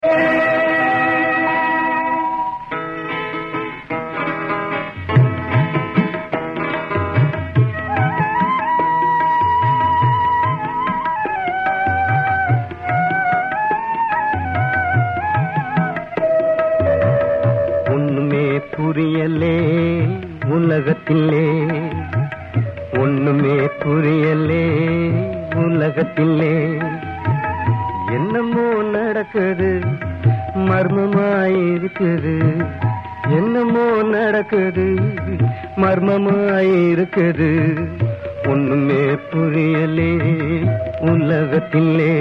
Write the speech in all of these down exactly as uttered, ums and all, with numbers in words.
ஒண்ணுமே புரியலே உலகத்திலே, ஒண்ணுமே புரியலே உலகத்திலே, என்னமோ நடக்குது மர்மமாயிருக்குது, என்னமோ நடக்குது மர்மமாயிருக்குது, ஒண்ணுமே புரியலே உலகத்திலே.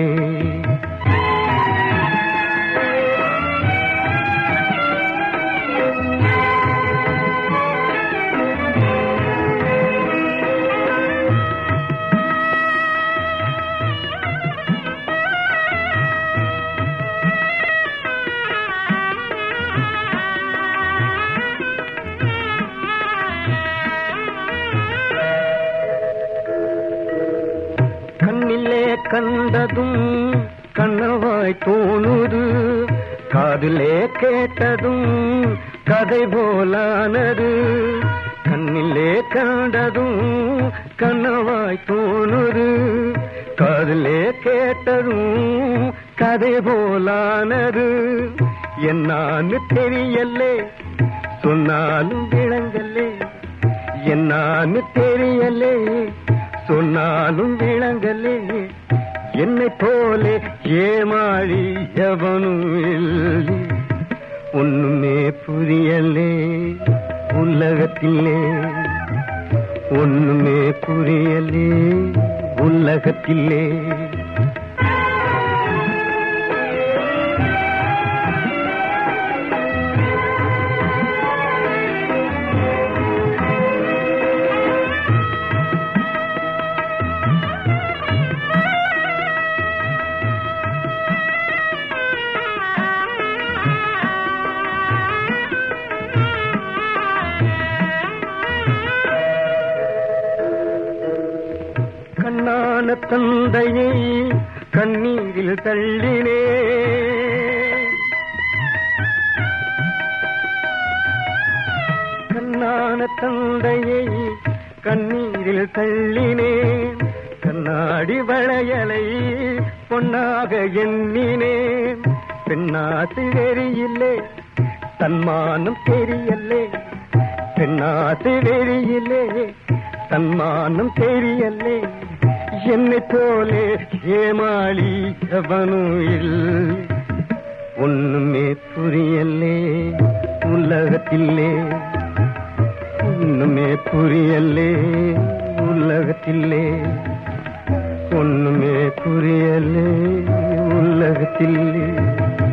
கண்ணிலே கண்டதும் கனவாய் தோணுது, காதிலே கேட்டதும் கதை போலானது. கண்ணிலே கண்டதும் கனவாய் தோணுது, காதிலே கேட்டதும் கதை போலானது. என்னான்னு தெரியலே சொன்னாலும் விளங்கலே, என்னான்னு தெரியலே சொன்னாலும் விளங்கலே, என்னை போலே ஏமாளி எவனும் இல்லை. ஒண்ணுமே புரியலே உலகத்திலே, ஒண்ணுமே புரியலே உலகத்திலே. கண்ணான தந்தையை கண்ணீரில் தள்ளினே, கண்ணான தந்தையை கண்ணீரில் தள்ளினேன், கண்ணாடி வளையலை பொன்னாக எண்ணினேன். பெண்ணாசு வெறியில்லே தன்மானம் தெரியலே, பெண்ணாசு வெறியிலே தன்மானம் தெரியலே, என்னை போலே ஏமாளி எவனும் இல்லை. ஒண்ணுமே புரியலே உலகத்திலே, ஒண்ணுமே புரியலே உலகத்திலே, ஒண்ணுமே புரியலே உலகத்திலே.